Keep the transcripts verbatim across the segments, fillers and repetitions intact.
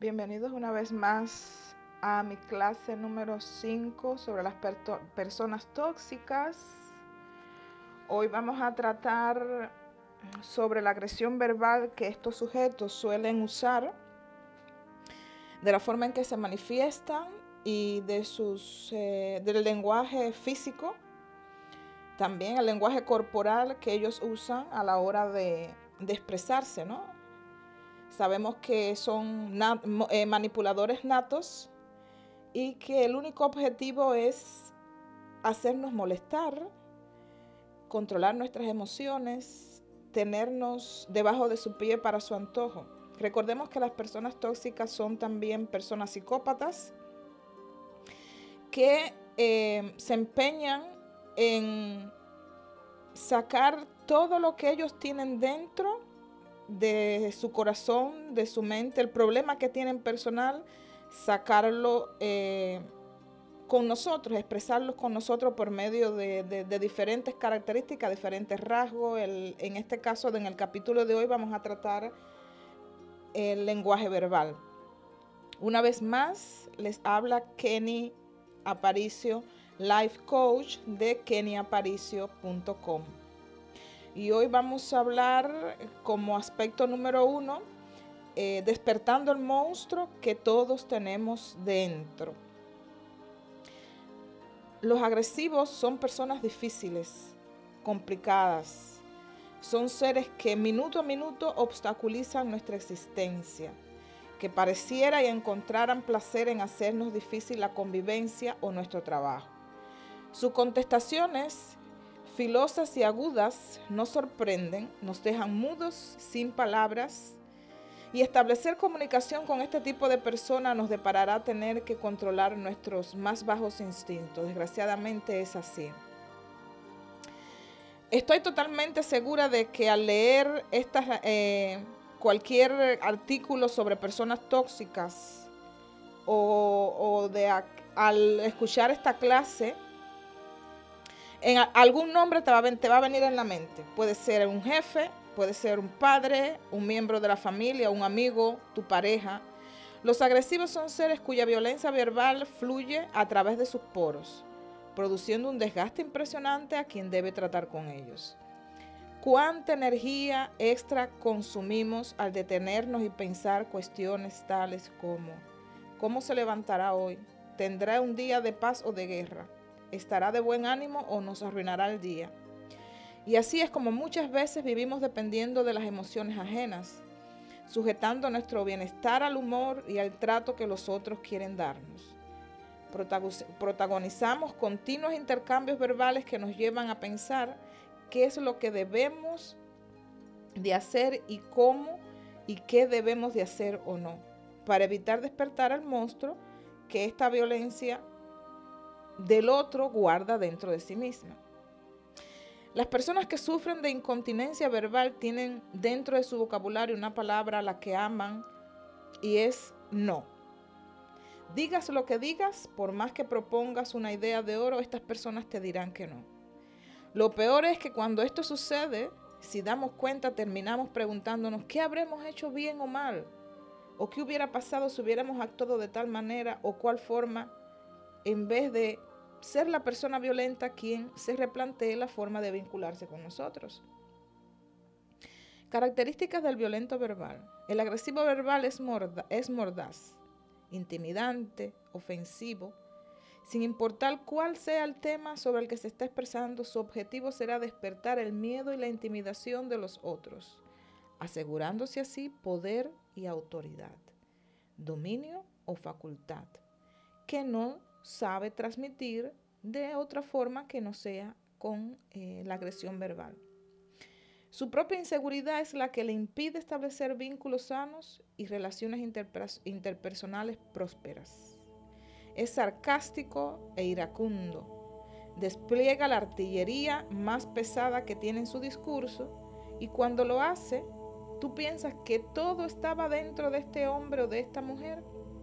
Bienvenidos una vez más a mi clase número cinco sobre las personas tóxicas. Hoy vamos a tratar sobre la agresión verbal que estos sujetos suelen usar, de la forma en que se manifiestan y de sus, eh, del lenguaje físico, también el lenguaje corporal que ellos usan a la hora de, de expresarse, ¿no? Sabemos que son nat eh, manipuladores natos y que el único objetivo es hacernos molestar, controlar nuestras emociones, tenernos debajo de su pie para su antojo. Recordemos que las personas tóxicas son también personas psicópatas que eh, se empeñan en sacar todo lo que ellos tienen dentro de su corazón, de su mente, el problema que tienen personal, sacarlo eh, con nosotros, expresarlos con nosotros por medio de, de, de diferentes características, diferentes rasgos. El, en este caso, en el capítulo de hoy vamos a tratar el lenguaje verbal. Una vez más, les habla Kenny Aparicio, Life Coach de kenny aparicio punto com. Y hoy vamos a hablar como aspecto número uno, eh, despertando el monstruo que todos tenemos dentro. Los agresivos son personas difíciles, complicadas. Son seres que minuto a minuto obstaculizan nuestra existencia, que pareciera y encontraran placer en hacernos difícil la convivencia o nuestro trabajo. Sus contestaciones filosas y agudas nos sorprenden, nos dejan mudos, sin palabras, y establecer comunicación con este tipo de personas nos deparará tener que controlar nuestros más bajos instintos. Desgraciadamente es así. Estoy totalmente segura de que al leer estas, eh, cualquier artículo sobre personas tóxicas o, o de a, al escuchar esta clase, en algún nombre te va, a, te va a venir en la mente. Puede ser un jefe, puede ser un padre, un miembro de la familia, un amigo, tu pareja. Los agresivos son seres cuya violencia verbal fluye a través de sus poros, produciendo un desgaste impresionante a quien debe tratar con ellos. ¿Cuánta energía extra consumimos al detenernos y pensar cuestiones tales como ¿cómo se levantará hoy? ¿Tendrá un día de paz o de guerra? ¿Estará de buen ánimo o nos arruinará el día? Y así es como muchas veces vivimos dependiendo de las emociones ajenas, sujetando nuestro bienestar al humor y al trato que los otros quieren darnos. Protagonizamos continuos intercambios verbales que nos llevan a pensar qué es lo que debemos de hacer y cómo y qué debemos de hacer o no, para evitar despertar al monstruo que esta violencia del otro guarda dentro de sí misma. Las personas que sufren de incontinencia verbal tienen dentro de su vocabulario una palabra a la que aman y es no. Digas lo que digas, por más que propongas una idea de oro, estas personas te dirán que no. Lo peor es que cuando esto sucede, si damos cuenta, terminamos preguntándonos qué habremos hecho bien o mal, o qué hubiera pasado si hubiéramos actuado de tal manera o cuál forma, en vez de ser la persona violenta quien se replantee la forma de vincularse con nosotros. Características del violento verbal. El agresivo verbal es, morda, es mordaz, intimidante, ofensivo. Sin importar cuál sea el tema sobre el que se está expresando, su objetivo será despertar el miedo y la intimidación de los otros, asegurándose así poder y autoridad, dominio o facultad, que no sabe transmitir de otra forma que no sea con eh, la agresión verbal. Su propia inseguridad es la que le impide establecer vínculos sanos y relaciones interpersonales prósperas. Es sarcástico e iracundo. Despliega la artillería más pesada que tiene en su discurso y cuando lo hace, tú piensas que todo estaba dentro de este hombre o de esta mujer.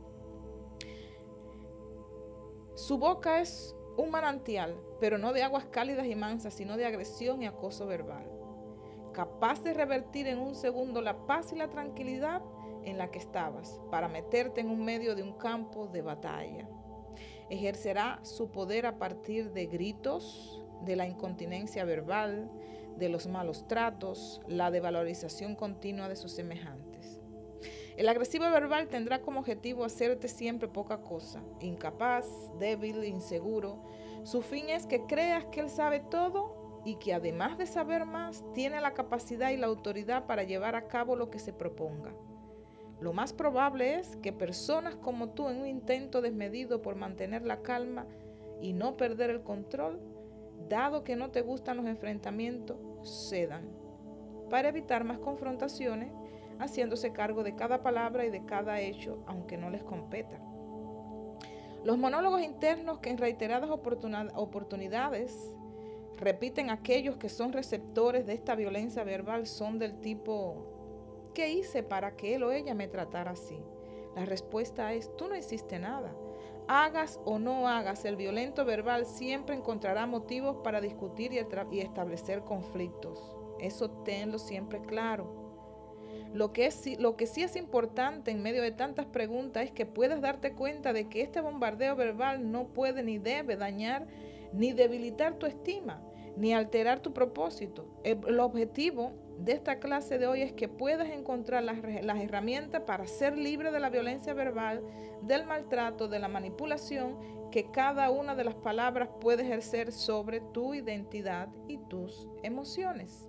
Su boca es un manantial, pero no de aguas cálidas y mansas, sino de agresión y acoso verbal. Capaz de revertir en un segundo la paz y la tranquilidad en la que estabas para meterte en un medio de un campo de batalla. Ejercerá su poder a partir de gritos, de la incontinencia verbal, de los malos tratos, la devalorización continua de sus semejantes. El agresivo verbal tendrá como objetivo hacerte siempre poca cosa, incapaz, débil, inseguro. Su fin es que creas que él sabe todo y que además de saber más, tiene la capacidad y la autoridad para llevar a cabo lo que se proponga. Lo más probable es que personas como tú, en un intento desmedido por mantener la calma y no perder el control, dado que no te gustan los enfrentamientos, cedan para evitar más confrontaciones, haciéndose cargo de cada palabra y de cada hecho, aunque no les competa. Los monólogos internos que en reiteradas oportunidades repiten aquellos que son receptores de esta violencia verbal son del tipo: ¿qué hice para que él o ella me tratara así? La respuesta es: tú no hiciste nada. Hagas o no hagas, el violento verbal siempre encontrará motivos para discutir y, y establecer conflictos. Eso tenlo siempre claro. Lo que, es, lo que sí es importante en medio de tantas preguntas es que puedas darte cuenta de que este bombardeo verbal no puede ni debe dañar ni debilitar tu estima, ni alterar tu propósito. El, el objetivo de esta clase de hoy es que puedas encontrar las, las herramientas para ser libre de la violencia verbal, del maltrato, de la manipulación que cada una de las palabras puede ejercer sobre tu identidad y tus emociones.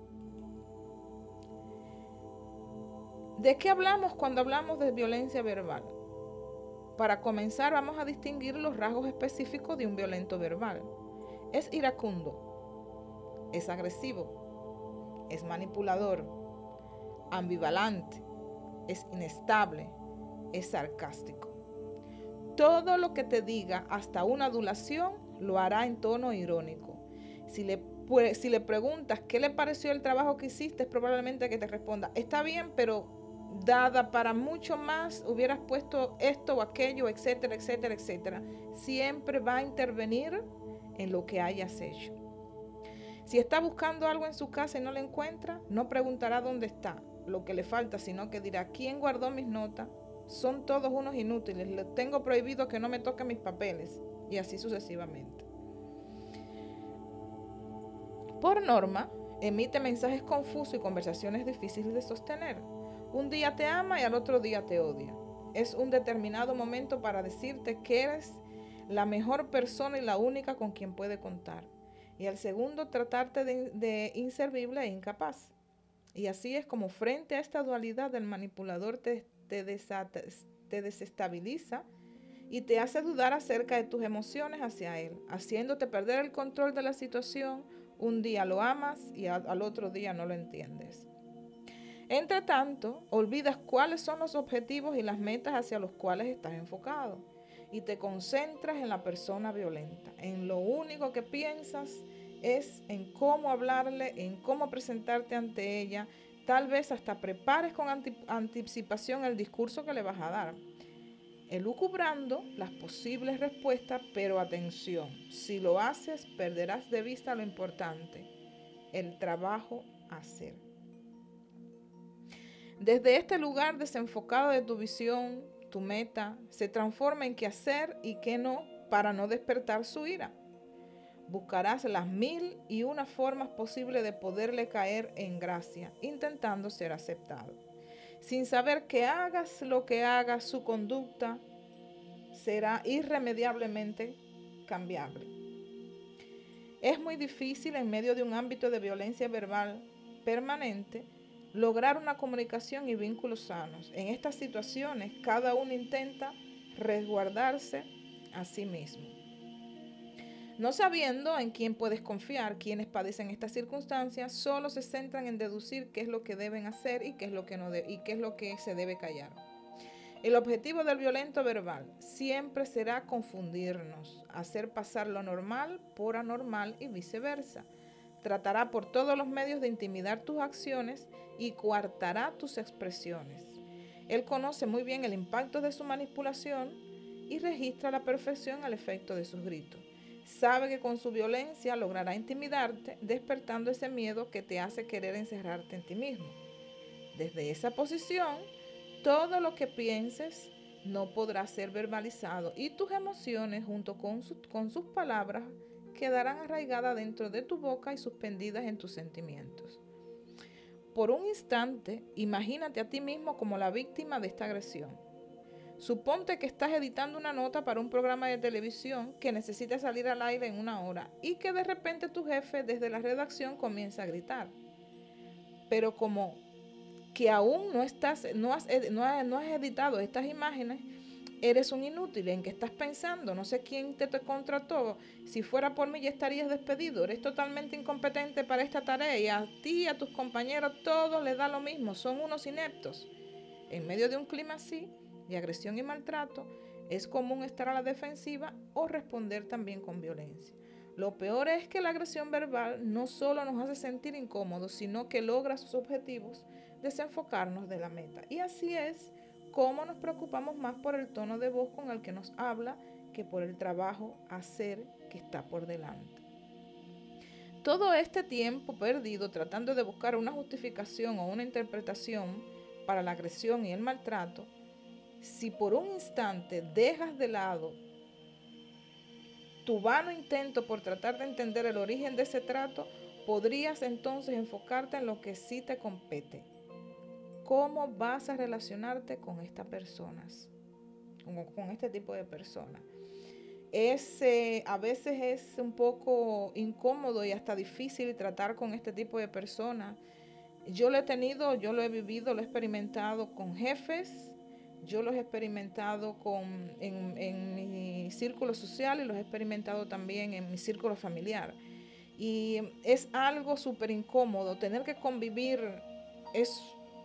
¿De qué hablamos cuando hablamos de violencia verbal? Para comenzar, vamos a distinguir los rasgos específicos de un violento verbal. Es iracundo, es agresivo, es manipulador, ambivalente, es inestable, es sarcástico. Todo lo que te diga, hasta una adulación, lo hará en tono irónico. Si le, pues, si le preguntas qué le pareció el trabajo que hiciste, es probablemente que te responda: está bien, pero dada para mucho más, hubieras puesto esto o aquello, etcétera, etcétera, etcétera. Siempre va a intervenir en lo que hayas hecho. Si está buscando algo en su casa y no lo encuentra, no preguntará dónde está, lo que le falta, sino que dirá: ¿quién guardó mis notas? Son todos unos inútiles, les tengo prohibido que no me toquen mis papeles, y así sucesivamente. Por norma, emite mensajes confusos y conversaciones difíciles de sostener. Un día te ama y al otro día te odia. Es un determinado momento para decirte que eres la mejor persona y la única con quien puede contar. Y al segundo, tratarte de, de inservible e incapaz. Y así es como, frente a esta dualidad, el manipulador te, te, desata, te desestabiliza y te hace dudar acerca de tus emociones hacia él, haciéndote perder el control de la situación. Un día lo amas y al, al otro día no lo entiendes. Entre tanto, olvidas cuáles son los objetivos y las metas hacia los cuales estás enfocado y te concentras en la persona violenta. En lo único que piensas es en cómo hablarle, en cómo presentarte ante ella. Tal vez hasta prepares con anticipación el discurso que le vas a dar, elucubrando las posibles respuestas, pero atención, si lo haces perderás de vista lo importante: el trabajo a hacer. Desde este lugar desenfocado de tu visión, tu meta se transforma en qué hacer y qué no para no despertar su ira. Buscarás las mil y una formas posibles de poderle caer en gracia, intentando ser aceptado. Sin saber que hagas lo que hagas, su conducta será irremediablemente cambiable. Es muy difícil, en medio de un ámbito de violencia verbal permanente, lograr una comunicación y vínculos sanos. En estas situaciones, cada uno intenta resguardarse a sí mismo, no sabiendo en quién puedes confiar. Quienes padecen estas circunstancias solo se centran en deducir qué es lo que deben hacer y qué es lo que no de- y qué es lo que se debe callar. El objetivo del violento verbal siempre será confundirnos, hacer pasar lo normal por anormal y viceversa. Tratará por todos los medios de intimidar tus acciones y coartará tus expresiones. Él conoce muy bien el impacto de su manipulación y registra a la perfección el efecto de sus gritos. Sabe que con su violencia logrará intimidarte, despertando ese miedo que te hace querer encerrarte en ti mismo. Desde esa posición, todo lo que pienses no podrá ser verbalizado y tus emociones junto con, su, con sus palabras quedarán arraigadas dentro de tu boca y suspendidas en tus sentimientos. Por un instante, imagínate a ti mismo como la víctima de esta agresión. Suponte que estás editando una nota para un programa de televisión que necesita salir al aire en una hora y que de repente tu jefe desde la redacción comienza a gritar. Pero como que aún no, estás, no, has, no, has, no has editado estas imágenes, eres un inútil. ¿En qué estás pensando? No sé quién te, te contrató. Si fuera por mí ya estarías despedido. Eres totalmente incompetente para esta tarea y a ti y a tus compañeros todos les da lo mismo. Son unos ineptos. En medio de un clima así, de agresión y maltrato, es común estar a la defensiva o responder también con violencia. Lo peor es que la agresión verbal no solo nos hace sentir incómodos, sino que logra sus objetivos, desenfocarnos de la meta. Y así es como nos preocupamos más por el tono de voz con el que nos habla que por el trabajo a hacer que está por delante. Todo este tiempo perdido tratando de buscar una justificación o una interpretación para la agresión y el maltrato, si por un instante dejas de lado tu vano intento por tratar de entender el origen de ese trato, podrías entonces enfocarte en lo que sí te compete. ¿Cómo vas a relacionarte con estas personas? Con, con este tipo de personas. Es, eh, a veces es un poco incómodo y hasta difícil tratar con este tipo de personas. Yo lo he tenido, yo lo he vivido, lo he experimentado con jefes, yo los he experimentado con, en, en mi círculo social y los he experimentado también en mi círculo familiar. Y es algo súper incómodo tener que convivir es,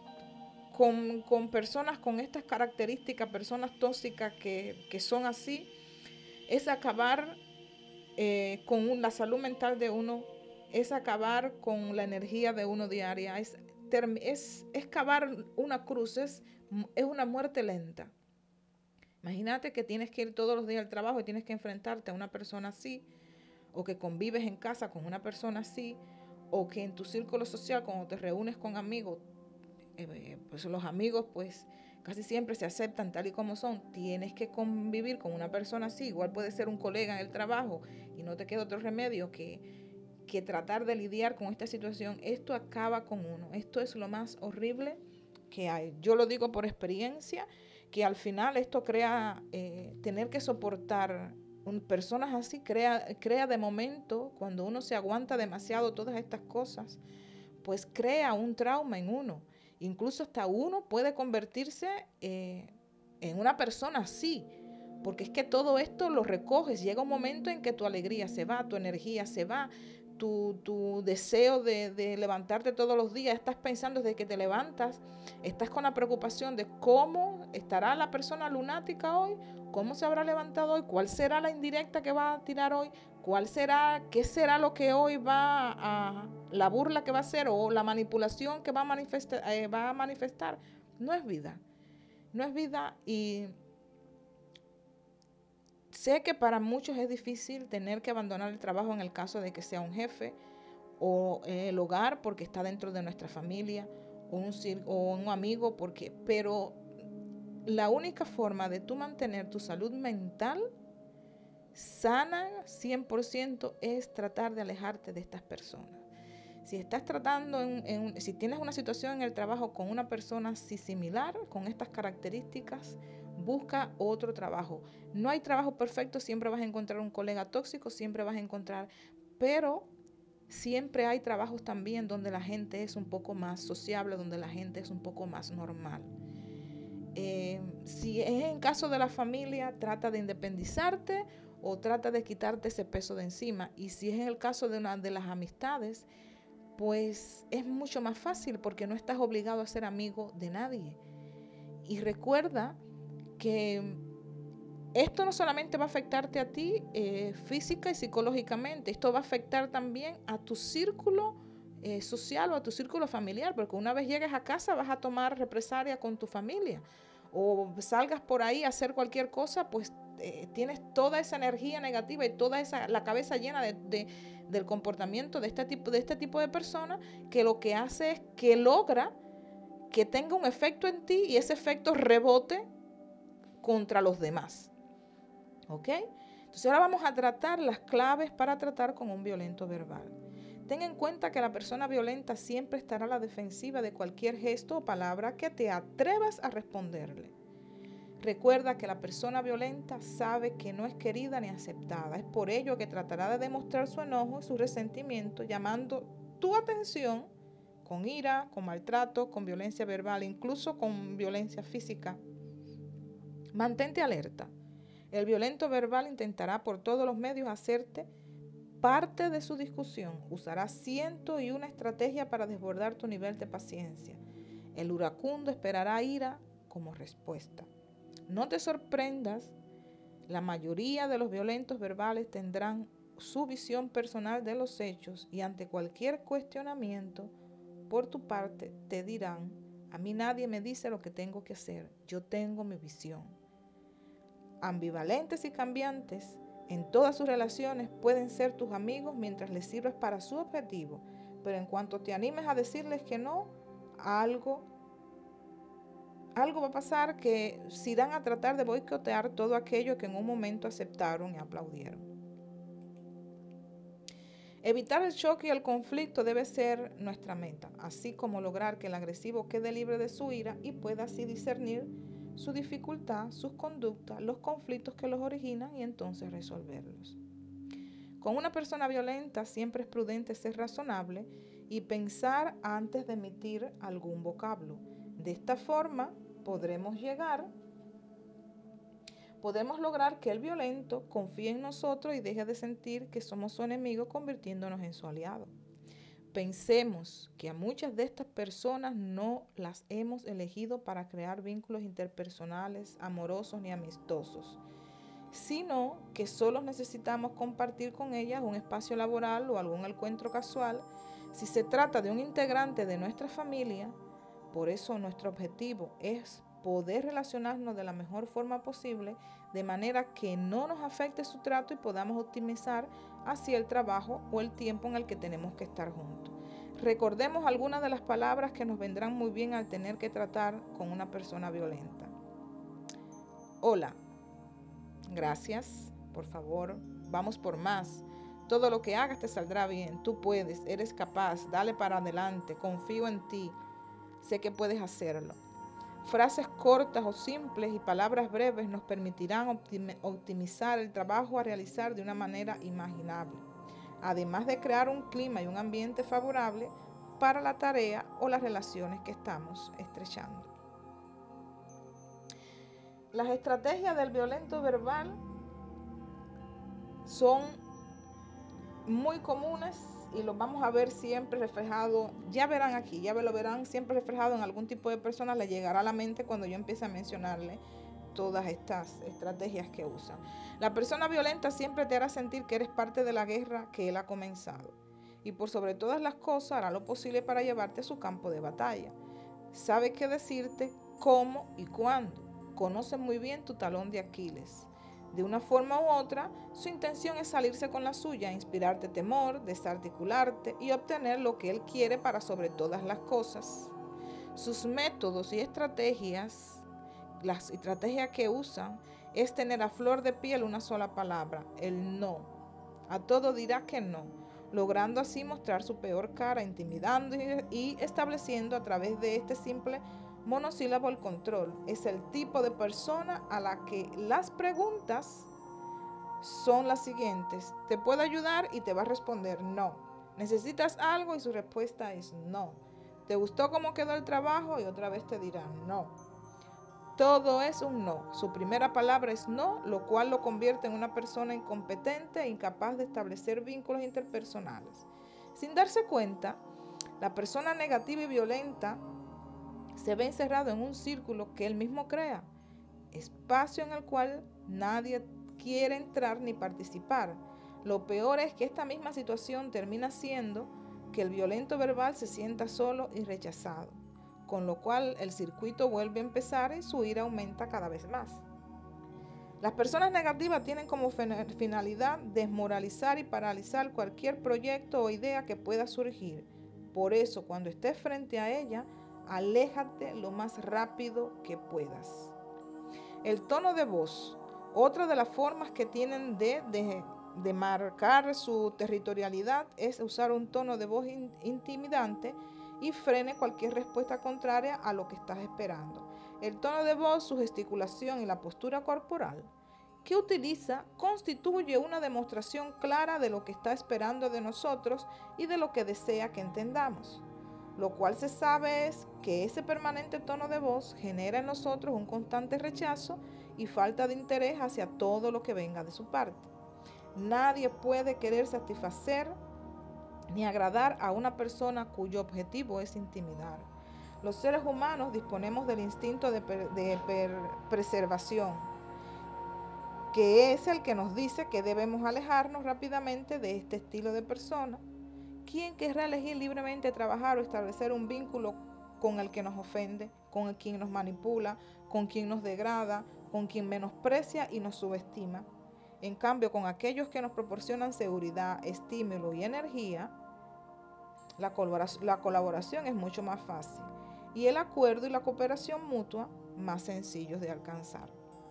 con, con personas con estas características, personas tóxicas que, que son así, es acabar eh, con la salud mental de uno, es acabar con la energía de uno diaria, es, es, es cavar una cruz, es, es una muerte lenta. Imagínate que tienes que ir todos los días al trabajo y tienes que enfrentarte a una persona así, o que convives en casa con una persona así, o que en tu círculo social, cuando te reúnes con amigos, eh, pues los amigos pues casi siempre se aceptan tal y como son. Tienes que convivir con una persona así, igual puede ser un colega en el trabajo y no te queda otro remedio que, que tratar de lidiar con esta situación. Esto acaba con uno, esto es lo más horrible que hay. Yo lo digo por experiencia, que al final esto crea, eh, tener que soportar un, personas así, crea, crea de momento, cuando uno se aguanta demasiado todas estas cosas, pues crea un trauma en uno. Incluso hasta uno puede convertirse eh, en una persona así, porque es que todo esto lo recoges. Llega un momento en que tu alegría se va, tu energía se va, tu, tu deseo de, de levantarte todos los días. Estás pensando desde que te levantas, estás con la preocupación de cómo estará la persona lunática hoy, cómo se habrá levantado hoy, cuál será la indirecta que va a tirar hoy, cuál será, qué será lo que hoy va a, la burla que va a hacer o la manipulación que va a manifestar, eh, va a manifestar. No es vida, no es vida. Y sé que para muchos es difícil tener que abandonar el trabajo en el caso de que sea un jefe o eh, el hogar porque está dentro de nuestra familia o un, o un amigo, porque, pero la única forma de tú mantener tu salud mental sana cien por ciento es tratar de alejarte de estas personas. Si estás tratando, en, en, si tienes una situación en el trabajo con una persona así similar, con estas características, busca otro trabajo. No hay trabajo perfecto, siempre vas a encontrar un colega tóxico, siempre vas a encontrar, pero siempre hay trabajos también donde la gente es un poco más sociable, donde la gente es un poco más normal. Eh, si es en caso de la familia, trata de independizarte o trata de quitarte ese peso de encima. Y si es en el caso de una de las amistades, pues es mucho más fácil porque no estás obligado a ser amigo de nadie. Y recuerda que esto no solamente va a afectarte a ti eh, física y psicológicamente, esto va a afectar también a tu círculo eh, social o a tu círculo familiar, porque una vez llegues a casa vas a tomar represalia con tu familia o salgas por ahí a hacer cualquier cosa, pues eh, tienes toda esa energía negativa y toda esa la cabeza llena de, de, del comportamiento de este tipo de este tipo de personas, que lo que hace es que logra que tenga un efecto en ti y ese efecto rebote contra los demás. ¿Ok? Entonces ahora vamos a tratar las claves para tratar con un violento verbal. Ten en cuenta que la persona violenta siempre estará a la defensiva de cualquier gesto o palabra que te atrevas a responderle. Recuerda que la persona violenta sabe que no es querida ni aceptada. Es por ello que tratará de demostrar su enojo y su resentimiento, llamando tu atención con ira, con maltrato, con violencia verbal, incluso con violencia física. Mantente alerta. El violento verbal intentará por todos los medios hacerte parte de su discusión. Usará ciento y una estrategia para desbordar tu nivel de paciencia. El iracundo esperará ira como respuesta. No te sorprendas, la mayoría de los violentos verbales tendrán su visión personal de los hechos y ante cualquier cuestionamiento por tu parte te dirán: a mí nadie me dice lo que tengo que hacer, yo tengo mi visión. Ambivalentes y cambiantes, en todas sus relaciones pueden ser tus amigos mientras les sirves para su objetivo, pero en cuanto te animes a decirles que no, algo, algo va a pasar, que se irán a tratar de boicotear todo aquello que en un momento aceptaron y aplaudieron. Evitar el choque y el conflicto debe ser nuestra meta, así como lograr que el agresivo quede libre de su ira y pueda así discernir su dificultad, sus conductas, los conflictos que los originan y entonces resolverlos. Con una persona violenta siempre es prudente ser razonable y pensar antes de emitir algún vocablo. De esta forma podremos llegar, podemos lograr que el violento confíe en nosotros y deje de sentir que somos su enemigo, convirtiéndonos en su aliado. Pensemos que a muchas de estas personas no las hemos elegido para crear vínculos interpersonales, amorosos ni amistosos, sino que solo necesitamos compartir con ellas un espacio laboral o algún encuentro casual. Si se trata de un integrante de nuestra familia, por eso nuestro objetivo es poder relacionarnos de la mejor forma posible, de manera que no nos afecte su trato y podamos optimizar así el trabajo o el tiempo en el que tenemos que estar juntos. Recordemos algunas de las palabras que nos vendrán muy bien al tener que tratar con una persona violenta. Hola, gracias, por favor, vamos por más. Todo lo que hagas te saldrá bien, tú puedes, eres capaz, dale para adelante, confío en ti, sé que puedes hacerlo. Frases cortas o simples y palabras breves nos permitirán optim- optimizar el trabajo a realizar de una manera imaginable, además de crear un clima y un ambiente favorable para la tarea o las relaciones que estamos estrechando. Las estrategias del violento verbal son muy comunes y los vamos a ver siempre reflejado, ya verán aquí, ya lo verán siempre reflejado en algún tipo de persona, le llegará a la mente cuando yo empiece a mencionarle todas estas estrategias que usan. La persona violenta siempre te hará sentir que eres parte de la guerra que él ha comenzado y por sobre todas las cosas hará lo posible para llevarte a su campo de batalla. Sabe qué decirte, cómo y cuándo. Conoce muy bien tu talón de Aquiles. De una forma u otra, su intención es salirse con la suya, inspirarte temor, desarticularte y obtener lo que él quiere para sobre todas las cosas. Sus métodos y estrategias, las estrategias que usan, es tener a flor de piel una sola palabra, el no. A todo dirá que no, logrando así mostrar su peor cara, intimidando y estableciendo a través de este simple monosílabo el control. Es el tipo de persona a la que las preguntas son las siguientes: ¿te puedo ayudar? Y te va a responder no. ¿Necesitas algo? Y su respuesta es no. ¿Te gustó cómo quedó el trabajo? Y otra vez te dirá no. Todo es un no. Su primera palabra es no, lo cual lo convierte en una persona incompetente e incapaz de establecer vínculos interpersonales. Sin darse cuenta, la persona negativa y violenta se ve encerrado en un círculo que él mismo crea, espacio en el cual nadie quiere entrar ni participar. Lo peor es que esta misma situación termina siendo que el violento verbal se sienta solo y rechazado, con lo cual el circuito vuelve a empezar y su ira aumenta cada vez más. Las personas negativas tienen como finalidad desmoralizar y paralizar cualquier proyecto o idea que pueda surgir. Por eso, cuando estés frente a ella, Aléjate lo más rápido que puedas. El tono de voz. Otra de las formas que tienen de, de, de marcar su territorialidad es usar un tono de voz in, intimidante y frene cualquier respuesta contraria a lo que estás esperando. El tono de voz, su gesticulación y la postura corporal que utiliza constituye una demostración clara de lo que está esperando de nosotros y de lo que desea que entendamos. Lo cual se sabe es que ese permanente tono de voz genera en nosotros un constante rechazo y falta de interés hacia todo lo que venga de su parte. Nadie puede querer satisfacer ni agradar a una persona cuyo objetivo es intimidar. Los seres humanos disponemos del instinto de, per, de per, preservación, que es el que nos dice que debemos alejarnos rápidamente de este estilo de persona. ¿Quién querrá elegir libremente trabajar o establecer un vínculo con el que nos ofende, con el quien nos manipula, con quien nos degrada, con quien menosprecia y nos subestima? En cambio, con aquellos que nos proporcionan seguridad, estímulo y energía, la colaboración, la colaboración es mucho más fácil y el acuerdo y la cooperación mutua más sencillos de alcanzar.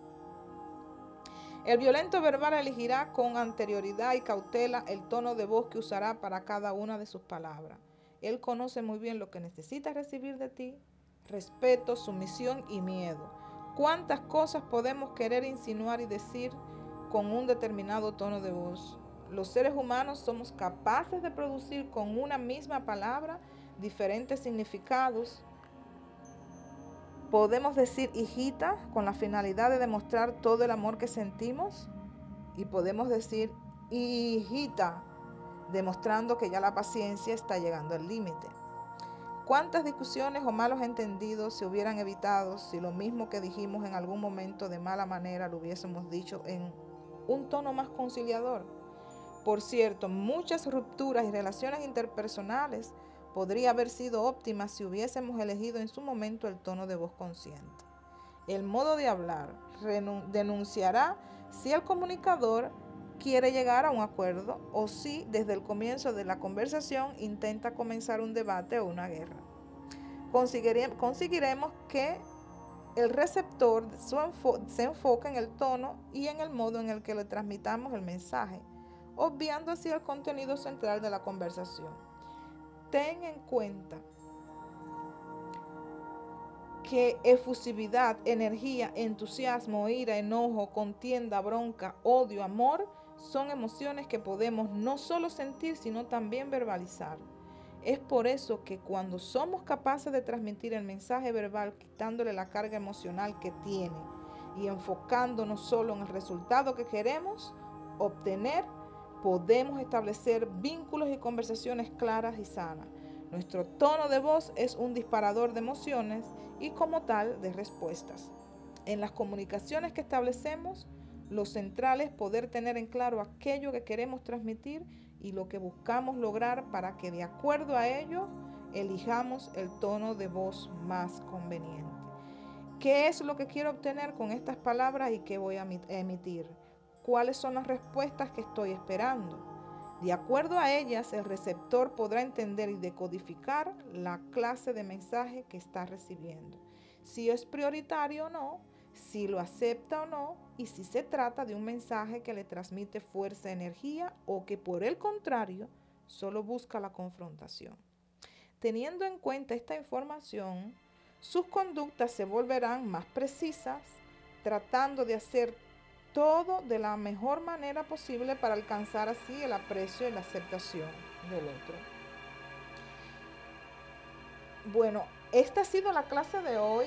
El violento verbal elegirá con anterioridad y cautela el tono de voz que usará para cada una de sus palabras. Él conoce muy bien lo que necesita recibir de ti: respeto, sumisión y miedo. ¿Cuántas cosas podemos querer insinuar y decir con un determinado tono de voz? Los seres humanos somos capaces de producir con una misma palabra diferentes significados. Podemos decir hijita con la finalidad de demostrar todo el amor que sentimos, y podemos decir hijita demostrando que ya la paciencia está llegando al límite. ¿Cuántas discusiones o malos entendidos se hubieran evitado si lo mismo que dijimos en algún momento de mala manera lo hubiésemos dicho en un tono más conciliador? Por cierto, muchas rupturas y relaciones interpersonales podría haber sido óptimas si hubiésemos elegido en su momento el tono de voz consciente. El modo de hablar denunciará si el comunicador quiere llegar a un acuerdo o si desde el comienzo de la conversación intenta comenzar un debate o una guerra. Conseguiremos que el receptor se enfoque en el tono y en el modo en el que le transmitamos el mensaje, obviando así el contenido central de la conversación. Ten en cuenta que efusividad, energía, entusiasmo, ira, enojo, contienda, bronca, odio, amor son emociones que podemos no solo sentir, sino también verbalizar. Es por eso que cuando somos capaces de transmitir el mensaje verbal quitándole la carga emocional que tiene y enfocándonos solo en el resultado que queremos obtener, podemos establecer vínculos y conversaciones claras y sanas. Nuestro tono de voz es un disparador de emociones y como tal de respuestas. En las comunicaciones que establecemos, lo central es poder tener en claro aquello que queremos transmitir y lo que buscamos lograr para que de acuerdo a ello elijamos el tono de voz más conveniente. ¿Qué es lo que quiero obtener con estas palabras y qué voy a emitir? ¿Cuáles son las respuestas que estoy esperando? De acuerdo a ellas, el receptor podrá entender y decodificar la clase de mensaje que está recibiendo, si es prioritario o no, si lo acepta o no, y si se trata de un mensaje que le transmite fuerza, energía o que por el contrario solo busca la confrontación. Teniendo en cuenta esta información, sus conductas se volverán más precisas, tratando de hacer todo de la mejor manera posible para alcanzar así el aprecio y la aceptación del otro. Bueno, esta ha sido la clase de hoy.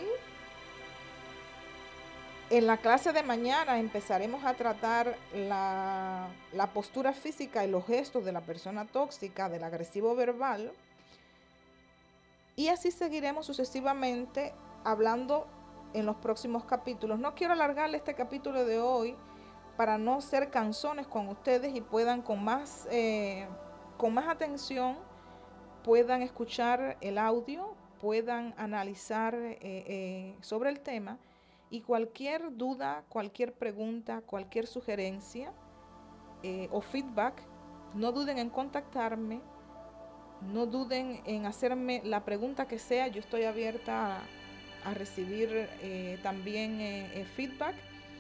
En la clase de mañana empezaremos a tratar la, la postura física y los gestos de la persona tóxica, del agresivo verbal. Y así seguiremos sucesivamente hablando en los próximos capítulos. No quiero alargarle este capítulo de hoy para no ser cansones con ustedes y puedan con más, eh, con más atención, puedan escuchar el audio, puedan analizar eh, eh, sobre el tema, y cualquier duda, cualquier pregunta, cualquier sugerencia eh, o feedback, no duden en contactarme No duden en hacerme la pregunta que sea. Yo estoy abierta a, a recibir eh, también eh, eh, feedback.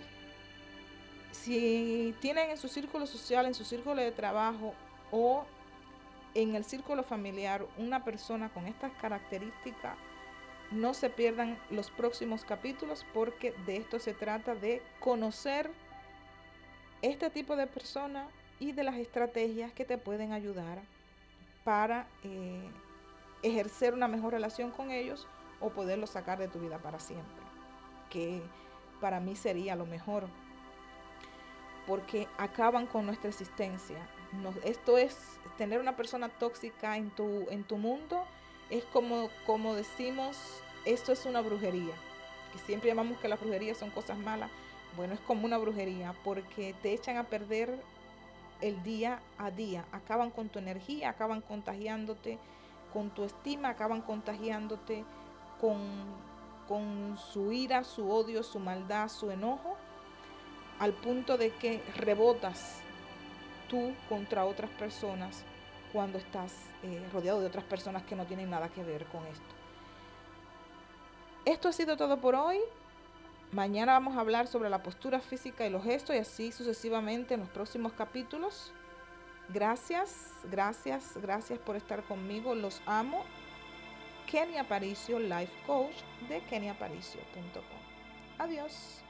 Si tienen en su círculo social, en su círculo de trabajo o en el círculo familiar una persona con estas características, no se pierdan los próximos capítulos, porque de esto se trata, de conocer este tipo de persona y de las estrategias que te pueden ayudar para eh, ejercer una mejor relación con ellos o poderlos sacar de tu vida para siempre, que para mí sería lo mejor, porque acaban con nuestra existencia. Nos, esto es tener una persona tóxica en tu, en tu mundo, es como, como decimos, esto es una brujería, que siempre llamamos que las brujerías son cosas malas. Bueno, es como una brujería, porque te echan a perder el día a día, acaban con tu energía, acaban contagiándote con tu estima, acaban contagiándote con, con su ira, su odio, su maldad, su enojo, al punto de que rebotas tú contra otras personas cuando estás eh, rodeado de otras personas que no tienen nada que ver con esto. Esto ha sido todo por hoy. Mañana vamos a hablar sobre la postura física y los gestos, y así sucesivamente en los próximos capítulos. Gracias, gracias, gracias por estar conmigo. Los amo. Kenia Aparicio, Life Coach de kenia aparicio punto com. Adiós.